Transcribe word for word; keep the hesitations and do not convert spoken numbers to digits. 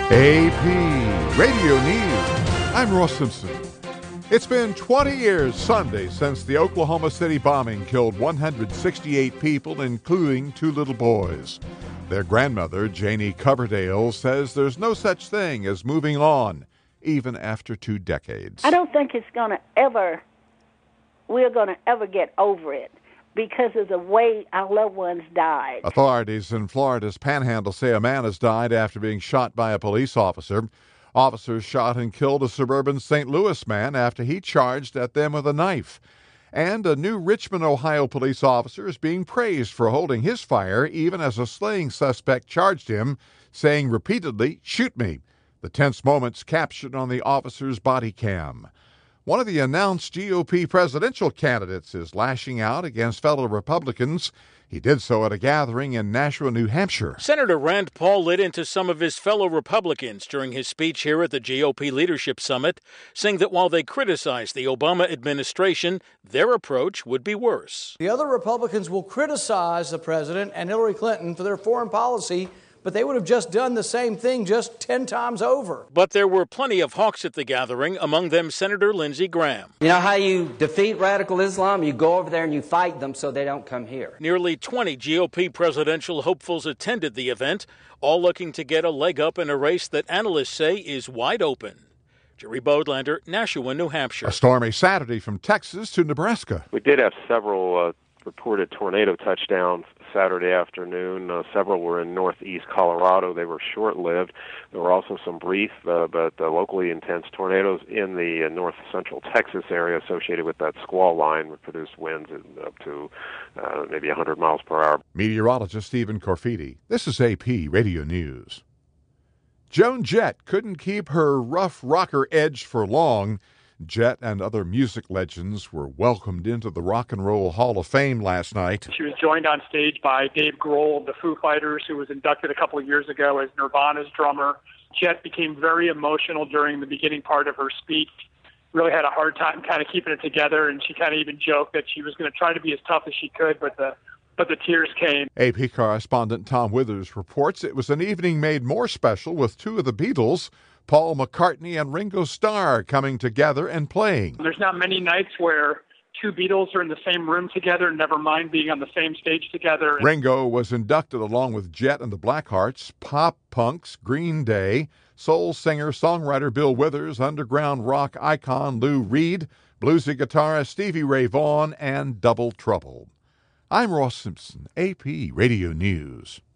A P Radio News. I'm Ross Simpson. It's been twenty years Sunday since the Oklahoma City bombing killed one hundred sixty-eight people, including two little boys. Their grandmother, Janie Coverdale, says there's no such thing as moving on, even after two decades. I don't think it's going to ever, we're going to ever get over it, because of the way our loved ones died. Authorities in Florida's Panhandle say a man has died after being shot by a police officer. Officers shot and killed a suburban Saint Louis man after he charged at them with a knife. And a new Richmond, Ohio police officer is being praised for holding his fire even as a slaying suspect charged him, saying repeatedly, "Shoot me." The tense moments captured on the officer's body cam. One of the announced G O P presidential candidates is lashing out against fellow Republicans. He did so at a gathering in Nashua, New Hampshire. Senator Rand Paul lit into some of his fellow Republicans during his speech here at the G O P Leadership Summit, saying that while they criticized the Obama administration, their approach would be worse. The other Republicans will criticize the president and Hillary Clinton for their foreign policy, but they would have just done the same thing just ten times over. But there were plenty of hawks at the gathering, among them Senator Lindsey Graham. You know how you defeat radical Islam? You go over there and you fight them so they don't come here. Nearly twenty G O P presidential hopefuls attended the event, all looking to get a leg up in a race that analysts say is wide open. Jerry Bodlander, Nashua, New Hampshire. A stormy Saturday from Texas to Nebraska. We did have several uh, reported tornado touchdowns Saturday afternoon. Uh, several were in northeast Colorado. They were short-lived. There were also some brief uh, but uh, locally intense tornadoes in the uh, north central Texas area associated with that squall line, which produced winds up to uh, maybe one hundred miles per hour. Meteorologist Stephen Corfiti. This is A P Radio News. Joan Jett couldn't keep her rough rocker edge for long. Jett and other music legends were welcomed into the Rock and Roll Hall of Fame last night. She was joined on stage by Dave Grohl of the Foo Fighters, who was inducted a couple of years ago as Nirvana's drummer. Jett became very emotional during the beginning part of her speech, really had a hard time kind of keeping it together, and she kind of even joked that she was going to try to be as tough as she could, but the but the tears came. A P correspondent Tom Withers reports it was an evening made more special with two of the Beatles, Paul McCartney and Ringo Starr, coming together and playing. There's not many nights where two Beatles are in the same room together, never mind being on the same stage together. Ringo was inducted along with Jett and the Blackhearts, pop punks Green Day, soul singer-songwriter Bill Withers, underground rock icon Lou Reed, bluesy guitarist Stevie Ray Vaughan, and Double Trouble. I'm Ross Simpson, A P Radio News.